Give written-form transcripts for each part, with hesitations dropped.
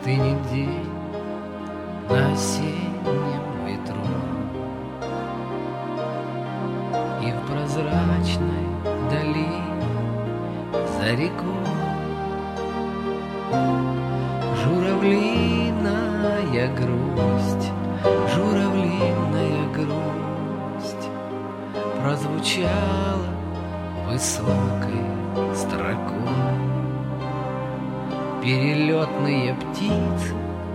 Стынет день на осеннем ветру, и в прозрачной дали за рекой журавлиная грусть, журавлиная грусть прозвучала высокой строкой. Перелетные птицы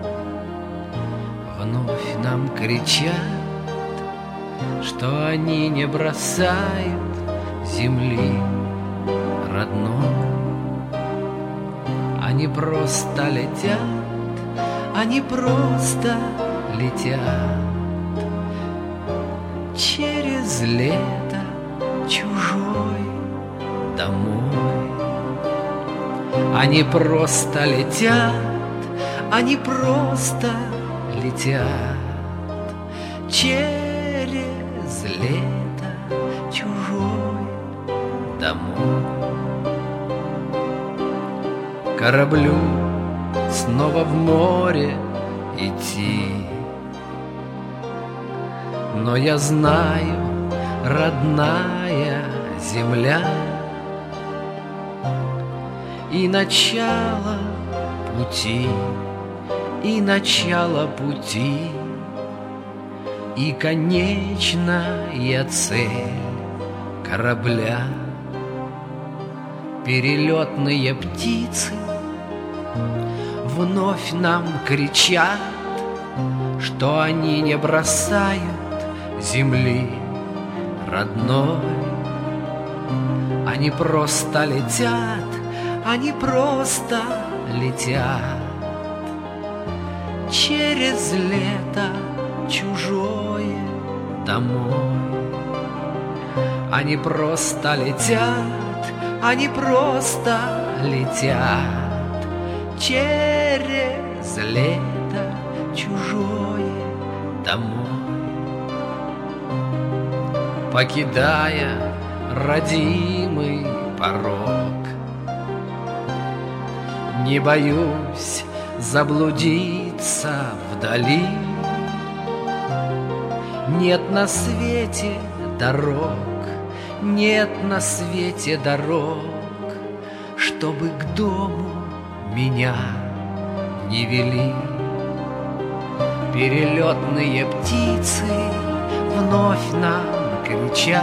вновь нам кричат, что они не бросают земли родной. Они просто летят, они просто летят через лето чужой домой. Они просто летят, они просто летят через лето чужой домой. Кораблю снова в море идти, но я знаю, родная земля, и начало пути, и начало пути, и конечная цель корабля. Перелетные птицы вновь нам кричат, что они не бросают земли родной. Они просто летят, они просто летят через лето чужое домой. Они просто летят, они просто летят через лето чужое домой. Покидая родимый порог, не боюсь заблудиться вдали. Нет на свете дорог, нет на свете дорог, чтобы к дому меня не вели. Перелетные птицы вновь нам кричат,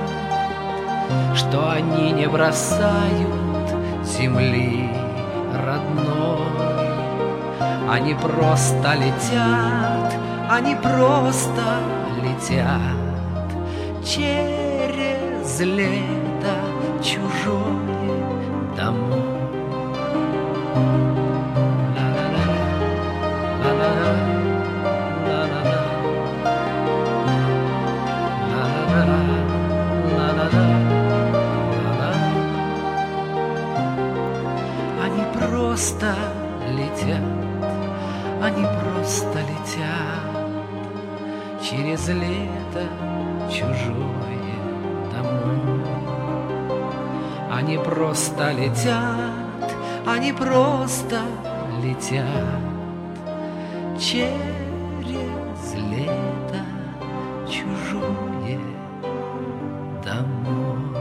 что они не бросают земли родной. Они просто летят, они просто летят через лето чужое домой. Они просто летят, они просто летят через лето чужое домой. Они просто летят, они просто летят через лето чужое домой.